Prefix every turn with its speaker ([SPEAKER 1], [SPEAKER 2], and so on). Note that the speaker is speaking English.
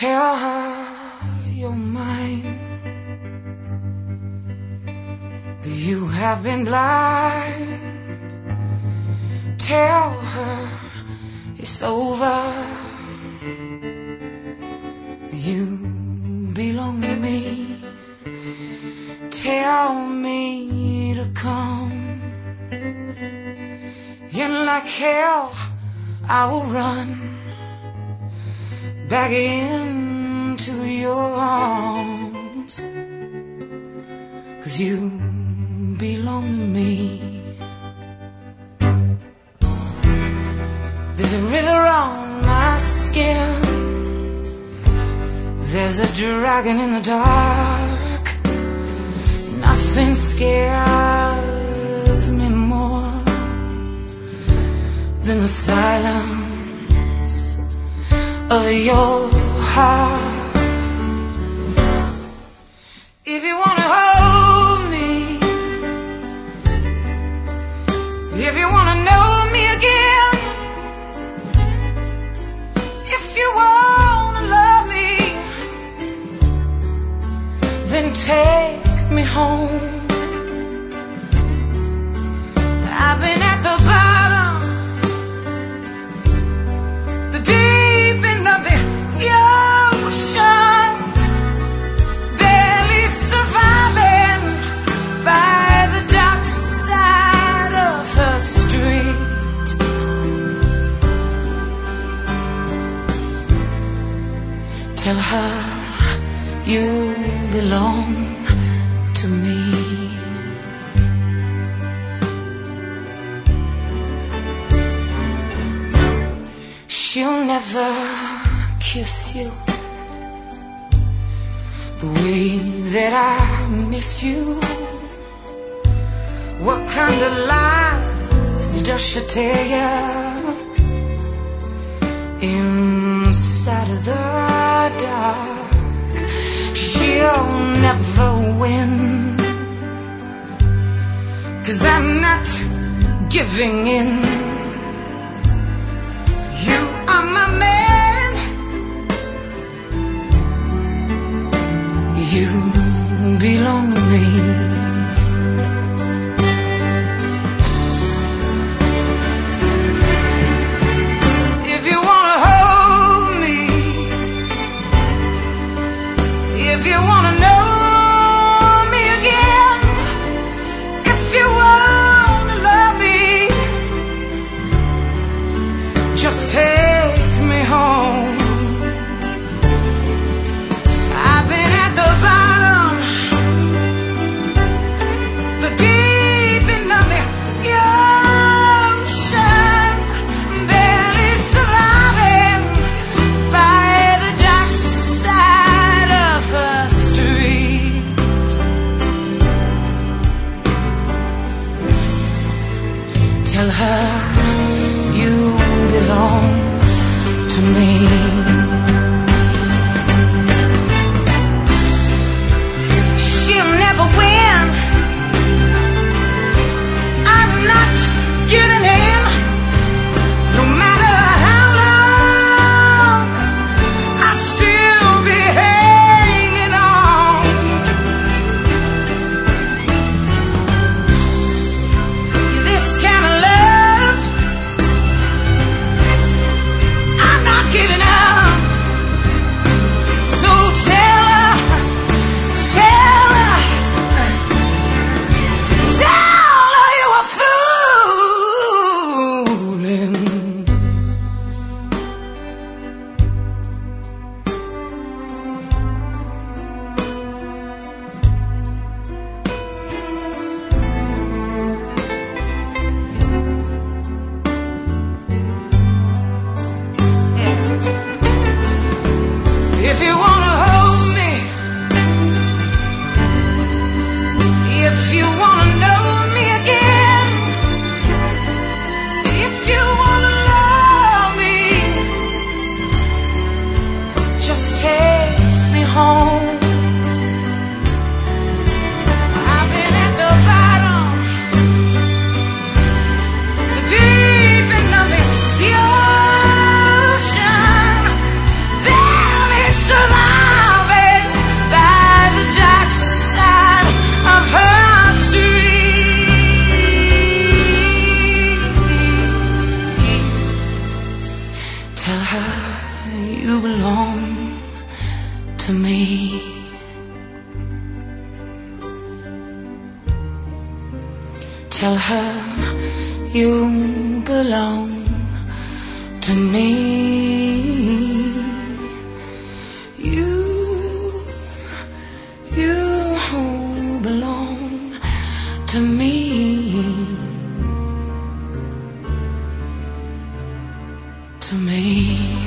[SPEAKER 1] Tell her you're mine, that you have been blind. Tell her it's over, you belong to me. Tell me to come, and like hell I will run back into your arms, 'cause you belong to me. There's a river on my skin, there's a dragon in the dark. Nothing scares me more than the silence of your heart. If you wanna hold me, if you wanna know me again, if you wanna love me, then take me home. I've been at the bottom, the deep end of the ocean, barely surviving by the dark side of her street. Tell her you belong to me. She'll never kiss you the way that I miss you. What kind of lies does she tell you inside of the dark? She'll never win, 'cause I'm not giving in. You are my man, you belong to me. If you wanna hold me, if you wanna know me again, if you wanna love me, just take me home. I've been at the bottom, Tell her you belong to me. Tell her you belong to me. You belong to me. To me.